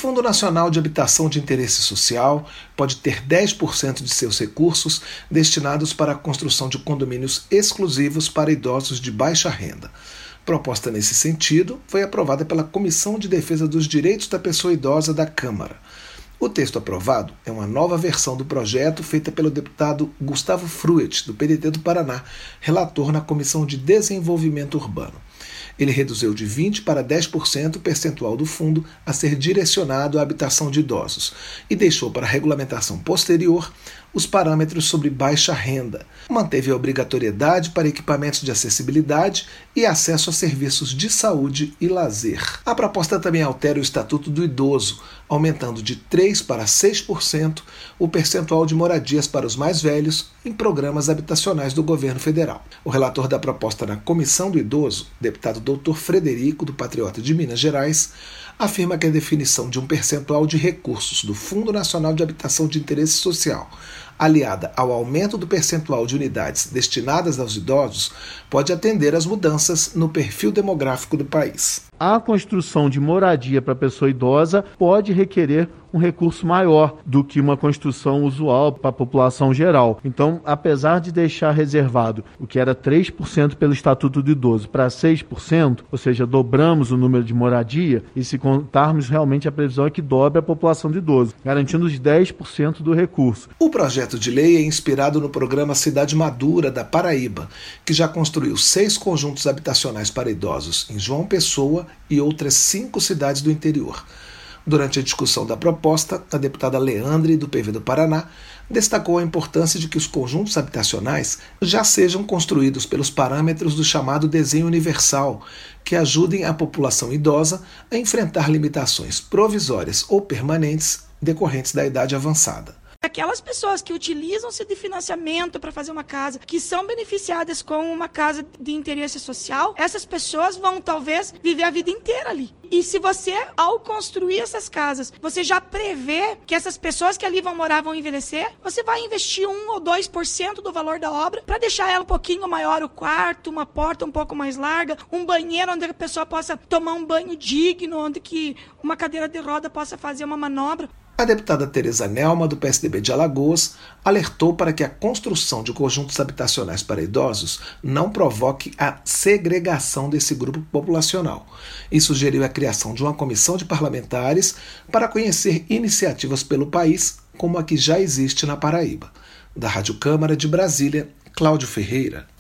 Fundo Nacional de Habitação de Interesse Social pode ter 10% de seus recursos destinados para a construção de condomínios exclusivos para idosos de baixa renda. Proposta nesse sentido foi aprovada pela Comissão de Defesa dos Direitos da Pessoa Idosa da Câmara. O texto aprovado é uma nova versão do projeto feita pelo deputado Gustavo Fruet, do PDT do Paraná, relator na Comissão de Desenvolvimento Urbano. Ele reduziu de 20% para 10% o percentual do fundo a ser direcionado à habitação de idosos e deixou para regulamentação posterior os parâmetros sobre baixa renda. Manteve a obrigatoriedade para equipamentos de acessibilidade e acesso a serviços de saúde e lazer. A proposta também altera o Estatuto do Idoso, aumentando de 3% para 6% o percentual de moradias para os mais velhos em programas habitacionais do governo federal. O relator da proposta na Comissão do Idoso, deputado Dr. Frederico, do Patriota de Minas Gerais, afirma que a definição de um percentual de recursos do Fundo Nacional de Habitação de Interesse Social, aliada ao aumento do percentual de unidades destinadas aos idosos, pode atender às mudanças no perfil demográfico do país. A construção de moradia para a pessoa idosa pode requerer um recurso maior do que uma construção usual para a população geral. Então, apesar de deixar reservado o que era 3% pelo Estatuto do Idoso para 6%, ou seja, dobramos o número de moradia, e se contarmos realmente a previsão é que dobre a população de idoso, garantindo os 10% do recurso. O projeto de lei é inspirado no programa Cidade Madura da Paraíba, que já construiu 6 conjuntos habitacionais para idosos em João Pessoa e outras 5 cidades do interior. Durante a discussão da proposta, a deputada Leandre, do PV do Paraná, destacou a importância de que os conjuntos habitacionais já sejam construídos pelos parâmetros do chamado desenho universal, que ajudem a população idosa a enfrentar limitações provisórias ou permanentes decorrentes da idade avançada. Aquelas pessoas que utilizam-se de financiamento para fazer uma casa, que são beneficiadas com uma casa de interesse social, essas pessoas vão talvez viver a vida inteira ali. E se você, ao construir essas casas, você já prevê que essas pessoas que ali vão morar vão envelhecer, você vai investir 1 ou 2% do valor da obra para deixar ela um pouquinho maior o quarto, uma porta um pouco mais larga, um banheiro onde a pessoa possa tomar um banho digno, onde que uma cadeira de roda possa fazer uma manobra. A deputada Tereza Nelma, do PSDB de Alagoas, alertou para que a construção de conjuntos habitacionais para idosos não provoque a segregação desse grupo populacional e sugeriu a criação de uma comissão de parlamentares para conhecer iniciativas pelo país, como a que já existe na Paraíba. Da Rádio Câmara de Brasília, Cláudio Ferreira.